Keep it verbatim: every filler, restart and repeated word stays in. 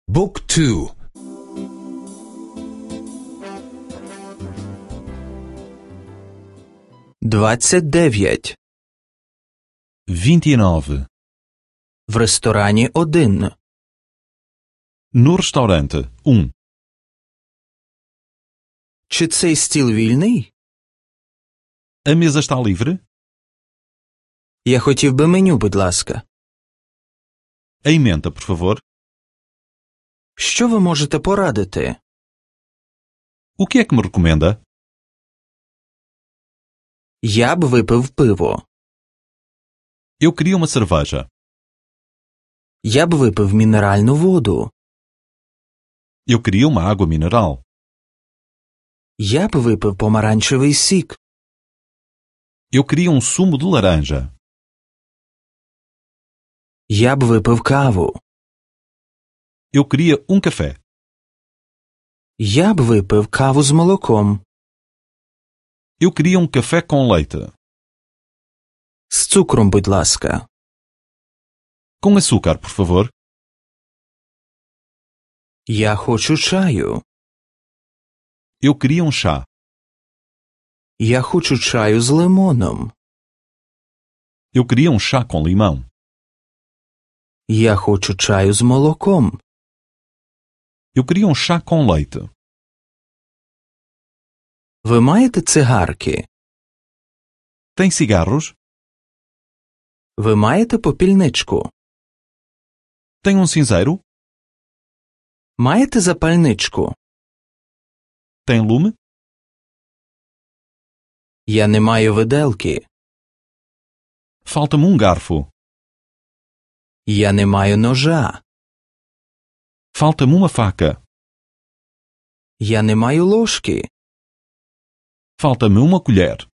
بوك تو двадцять дев'ять. vinte e nove. В ресторані один. No restaurante um. Чи цей стіл вільний? A mesa está livre? Я хотів би меню, будь ласка. A emenda, por favor. Що ви можете порадити? O que é que me recomenda? Я б випив пиво. Eu queria uma cerveja. Я б випив мінеральну воду. Eu queria uma água mineral. Я б випив помаранчевий сік. Eu queria um sumo de laranja. Я б випив каву. Eu queria um café. Я б випив каву з молоком. Eu queria um café com leite. З цукром, будь ласка. Com açúcar, por favor. Я хочу чаю. Eu queria um chá. Я хочу чаю з лимоном. Eu queria um chá com limão. Я хочу чаю з молоком. Eu queria um chá com leite. Ви маєте цигарки? Tem cigarros? Ви маєте попільничку? Tem um cinzeiro? Маєте запальничку? Tem lume? Я не маю виделки. Falta-me um garfo. Я не маю ножа. Falta-me uma faca. Я не маю ложки. Falta-me uma colher.